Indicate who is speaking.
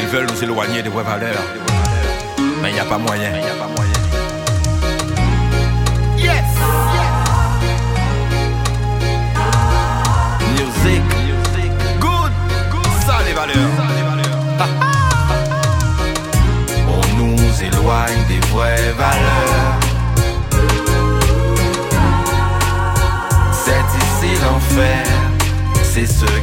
Speaker 1: veulent nous éloigner des vraies valeurs. Mais il n'y a pas moyen. Yes! Music. Good. Ça les valeurs. On nous éloigne des vraies valeurs. C'est ici l'enfer. C'est ce